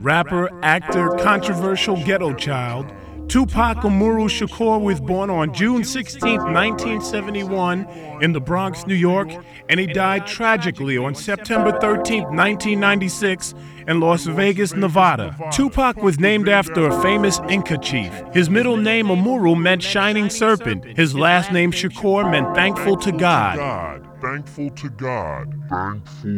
rapper, actor, controversial ghetto child. Tupac Amaru Shakur was born on June 16, 1971 in the Bronx, New York, and he died tragically on September 13, 1996 in Las Vegas, Nevada. Tupac was named after a famous Inca chief. His middle name, Amaru, meant shining serpent. His last name, Shakur, meant thankful to God. Thankful to God.